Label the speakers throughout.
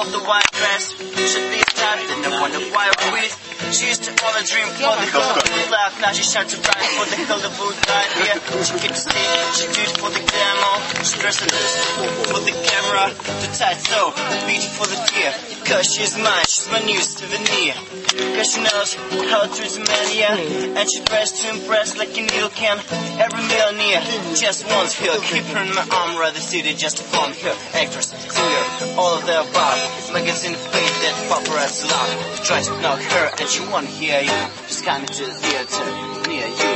Speaker 1: of the white dress should be started and I wonder why I quit. She used to only dream for the Hollywood life. Now she shines so bright for the Hollywood life. Yeah, she keeps stage, she do it for the demo. She dresses for the camera, the tight so beating for the fear. Cause she's mine, she's my new souvenir. Cause she knows how to treat a man, yeah. And she tries to impress like a needle can. Every millionaire just wants her. Keep her in my arm, rather city just to form her. Actress, singer, all of the above. Magazine face that paparazzi love. Try to knock her and she won't hear you. She's coming to the theater near you.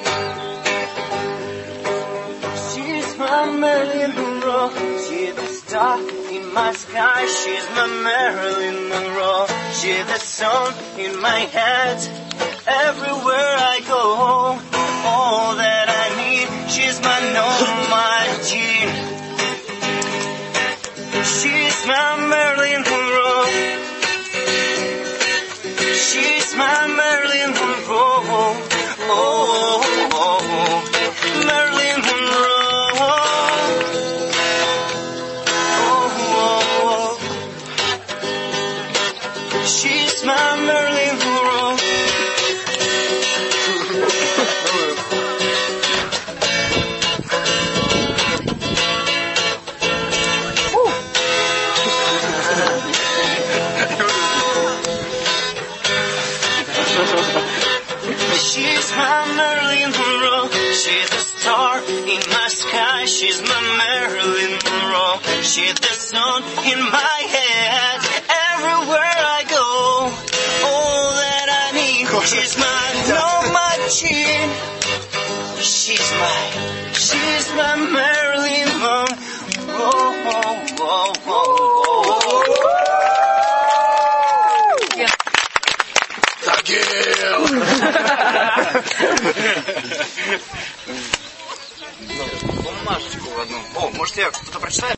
Speaker 1: She's my Marilyn Monroe. She's the star in my sky. She's my Marilyn Monroe. She's the sun in my head. Everywhere I go, all that I need. She's my normal gene. She's my Marilyn Monroe. She's my Marilyn Monroe. Oh, oh, oh. Marilyn Monroe. Oh, oh, oh. She's my Marilyn Monroe. She's my Marilyn Monroe. She's the star in my sky. She's my Marilyn Monroe. She's the sun in my head. Everywhere I go, all that I need. She's my normal chin. She's my Marilyn Monroe. Бумажечку одну. О, может я кто-то прочитает?